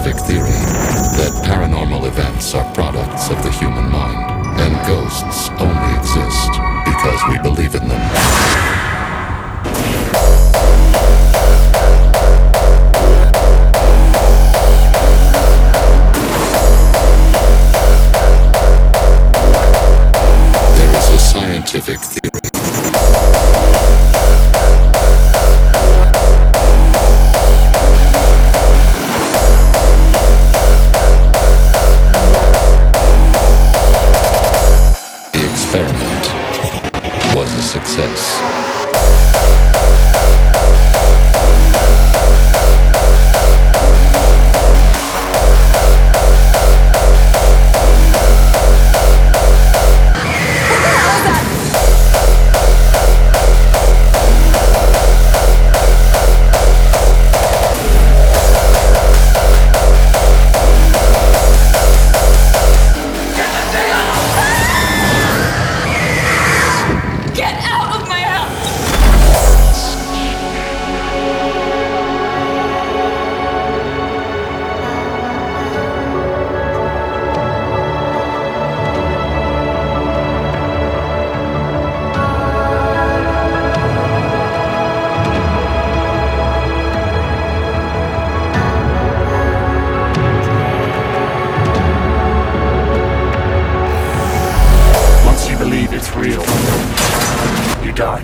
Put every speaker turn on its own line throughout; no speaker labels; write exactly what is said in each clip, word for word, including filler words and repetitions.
scientific theory that paranormal events are products of the human mind, and ghosts only exist because we believe in them. Scientific theory. The experiment was a success. It's real. You die.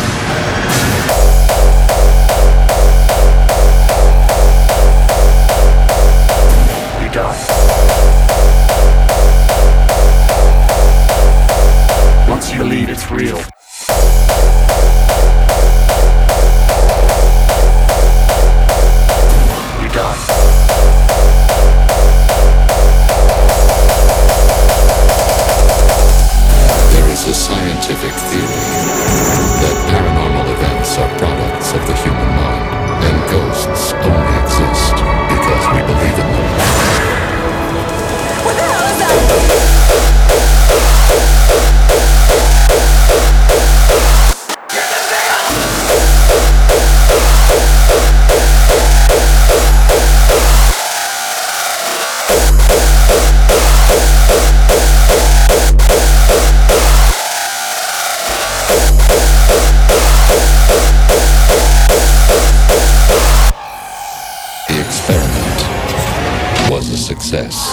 You die. Once you believe it's real, you die. A scientific theory that paranormal events are products of the human mind, and ghosts only exist because we believe in them.
What the hell is that?
The experiment was a success.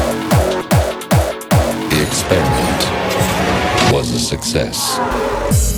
The experiment was a success.